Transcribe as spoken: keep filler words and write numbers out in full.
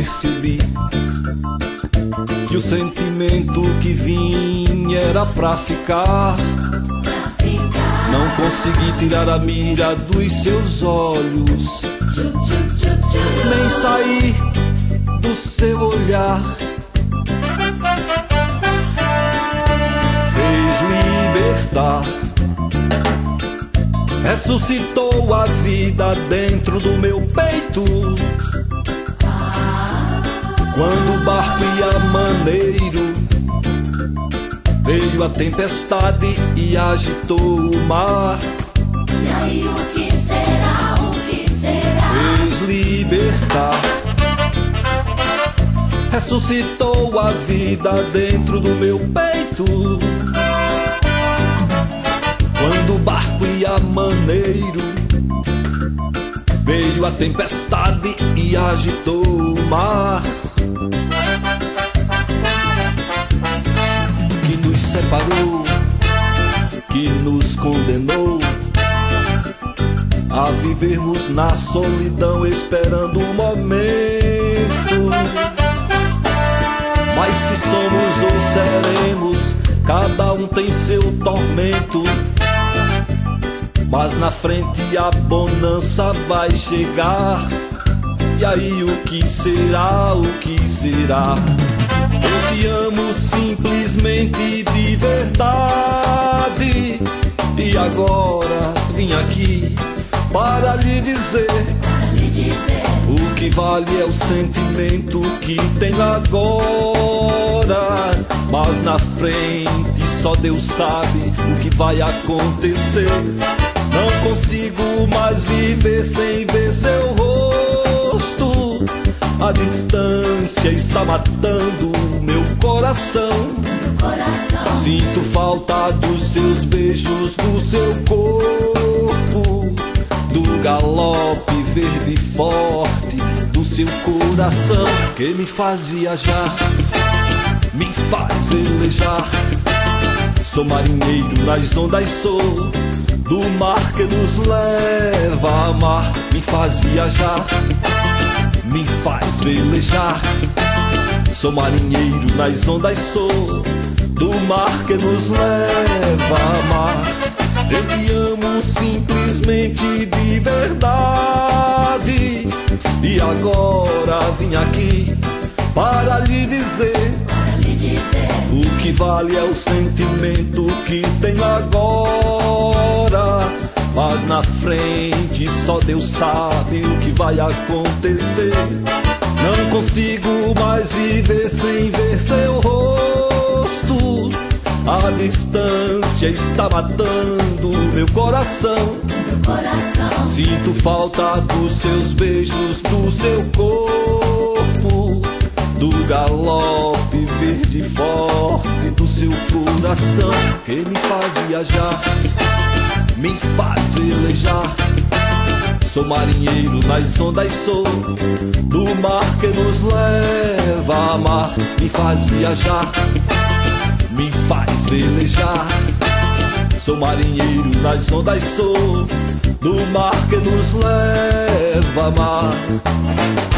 percebi que o sentimento que vinha era pra ficar. Não consegui tirar a mira dos seus olhos, nem sair do seu olhar. Fez libertar, ressuscitou a vida dentro do meu peito. Quando o barco ia maneiro, veio a tempestade e agitou o mar. E aí o que será, o que será? Fez libertar, ressuscitou a vida dentro do meu peito. Quando o barco ia maneiro, veio a tempestade e agitou o mar. Que nos separou, que nos condenou a vivermos na solidão esperando o momento. Mas se somos ou seremos, cada um tem seu tormento. Mas na frente a bonança vai chegar. E aí o que será, o que será? Eu te amo simplesmente de verdade. E agora vim aqui para lhe dizer, Para lhe dizer, o que vale é o sentimento que tenho agora. Mas na frente só Deus sabe o que vai acontecer. Não consigo mais viver sem ver seu rosto. A distância está matando meu coração. meu coração. Sinto falta dos seus beijos, do seu corpo, do galope verde e forte do seu coração, que me faz viajar, me faz velejar. Sou marinheiro nas ondas, sou do mar que nos leva a mar. Me faz viajar, me faz velejar. Sou marinheiro nas ondas, sou do mar que nos leva a mar. Eu te amo simplesmente de verdade. E agora vim aqui para lhe dizer, Para lhe dizer, o que vale é o sentimento que tenho agora. Mas na frente só Deus sabe o que vai acontecer. Não consigo mais viver sem ver seu rosto. A distância está matando meu coração. meu coração. Sinto falta dos seus beijos, do seu corpo, do galope verde forte do seu coração, que me faz viajar, me faz velejar. Sou marinheiro nas ondas, sou do mar que nos leva a mar. Me faz viajar, me faz velejar. Sou marinheiro nas ondas, sou do mar que nos leva a mar.